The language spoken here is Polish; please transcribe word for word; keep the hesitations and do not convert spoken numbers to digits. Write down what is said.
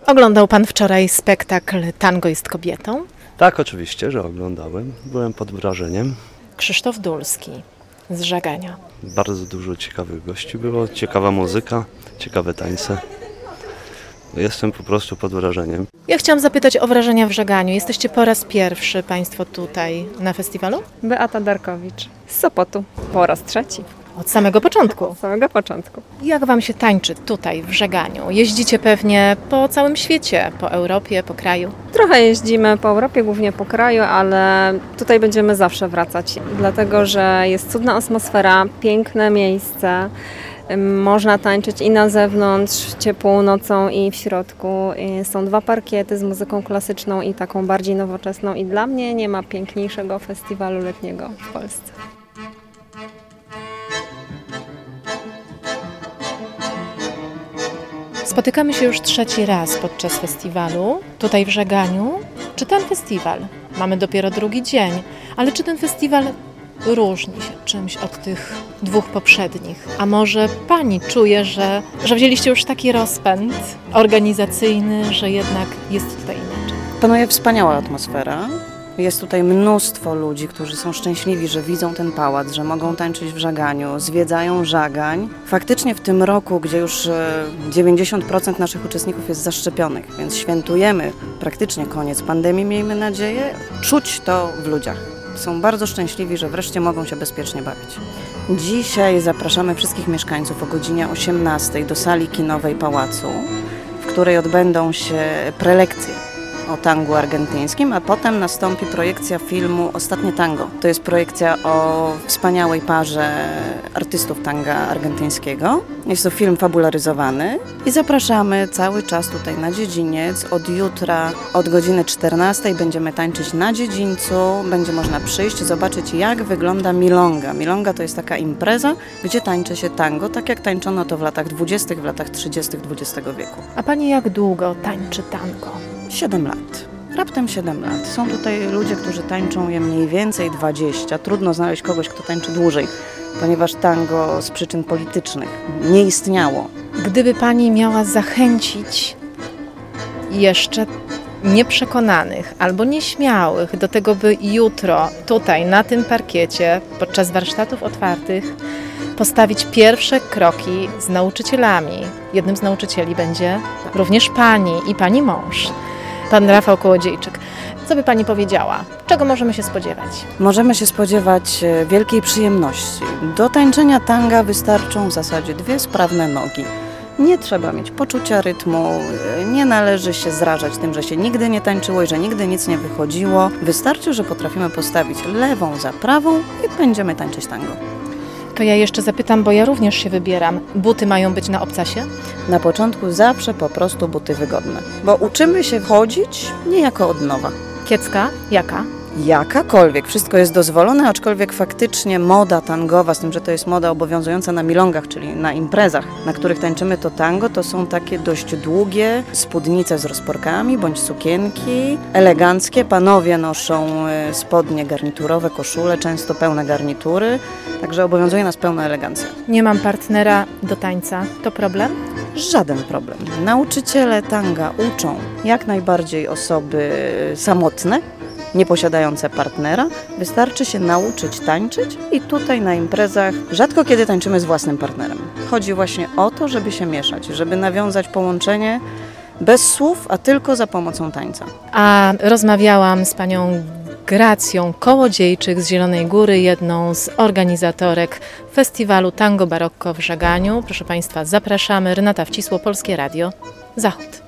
Oglądał Pan wczoraj spektakl Tango jest kobietą? Tak, oczywiście, że oglądałem. Byłem pod wrażeniem. Krzysztof Dulski z Żagania. Bardzo dużo ciekawych gości było, ciekawa muzyka, ciekawe tańce. Jestem po prostu pod wrażeniem. Ja chciałam zapytać o wrażenia w Żaganiu. Jesteście po raz pierwszy Państwo tutaj na festiwalu? Beata Darkowicz z Sopotu. Po raz trzeci. Od samego początku. Od samego początku. Jak Wam się tańczy tutaj w Żaganiu? Jeździcie pewnie po całym świecie, po Europie, po kraju? Trochę jeździmy po Europie, głównie po kraju, ale tutaj będziemy zawsze wracać, dlatego że jest cudna atmosfera, piękne miejsce. Można tańczyć i na zewnątrz, ciepłą nocą i w środku. Są dwa parkiety z muzyką klasyczną i taką bardziej nowoczesną i dla mnie nie ma piękniejszego festiwalu letniego w Polsce. Spotykamy się już trzeci raz podczas festiwalu, tutaj w Żaganiu. Czy ten festiwal, mamy dopiero drugi dzień, ale czy ten festiwal różni się czymś od tych dwóch poprzednich? A może Pani czuje, że, że wzięliście już taki rozpęd organizacyjny, że jednak jest tutaj inaczej? Panuje wspaniała atmosfera. Jest tutaj mnóstwo ludzi, którzy są szczęśliwi, że widzą ten pałac, że mogą tańczyć w Żaganiu, zwiedzają Żagań. Faktycznie w tym roku, gdzie już dziewięćdziesiąt procent naszych uczestników jest zaszczepionych, więc świętujemy praktycznie koniec pandemii, miejmy nadzieję, czuć to w ludziach. Są bardzo szczęśliwi, że wreszcie mogą się bezpiecznie bawić. Dzisiaj zapraszamy wszystkich mieszkańców o godzinie osiemnastej do sali kinowej Pałacu, w której odbędą się prelekcje o tangu argentyńskim, a potem nastąpi projekcja filmu Ostatnie Tango. To jest projekcja o wspaniałej parze artystów tanga argentyńskiego. Jest to film fabularyzowany i zapraszamy cały czas tutaj na dziedziniec. Od jutra, od godziny czternastej będziemy tańczyć na dziedzińcu. Będzie można przyjść, zobaczyć jak wygląda milonga. Milonga to jest taka impreza, gdzie tańczy się tango, tak jak tańczono to w latach dwudziestych, w latach trzydziestych dwudziestego wieku. A Pani jak długo tańczy tango? Siedem lat. Raptem siedem lat. Są tutaj ludzie, którzy tańczą je mniej więcej dwadzieścia. Trudno znaleźć kogoś, kto tańczy dłużej, ponieważ tango z przyczyn politycznych nie istniało. Gdyby Pani miała zachęcić jeszcze nieprzekonanych albo nieśmiałych do tego, by jutro tutaj na tym parkiecie podczas warsztatów otwartych postawić pierwsze kroki z nauczycielami. Jednym z nauczycieli będzie również Pani i Pani mąż, Pan Rafał Kołodziejczyk. Co by Pani powiedziała? Czego możemy się spodziewać? Możemy się spodziewać wielkiej przyjemności. Do tańczenia tanga wystarczą w zasadzie dwie sprawne nogi. Nie trzeba mieć poczucia rytmu, nie należy się zrażać tym, że się nigdy nie tańczyło i że nigdy nic nie wychodziło. Wystarczy, że potrafimy postawić lewą za prawą i będziemy tańczyć tango. To ja jeszcze zapytam, bo ja również się wybieram. Buty mają być na obcasie? Na początku zawsze po prostu buty wygodne, bo uczymy się chodzić niejako od nowa. Kiecka? Jaka? Jakakolwiek. Wszystko jest dozwolone, aczkolwiek faktycznie moda tangowa, z tym, że to jest moda obowiązująca na milongach, czyli na imprezach, na których tańczymy to tango, to są takie dość długie spódnice z rozporkami bądź sukienki, eleganckie. Panowie noszą spodnie garniturowe, koszule, często pełne garnitury, także obowiązuje nas pełna elegancja. Nie mam partnera do tańca. To problem? Żaden problem. Nauczyciele tanga uczą jak najbardziej osoby samotne, nieposiadające partnera. Wystarczy się nauczyć tańczyć i tutaj na imprezach rzadko kiedy tańczymy z własnym partnerem. Chodzi właśnie o to, żeby się mieszać, żeby nawiązać połączenie bez słów, a tylko za pomocą tańca. A rozmawiałam z Panią Gracją Kołodziejczyk z Zielonej Góry, jedną z organizatorek festiwalu Tango Barocco w Żaganiu. Proszę Państwa, zapraszamy. Renata Wcisło, Polskie Radio, Zachód.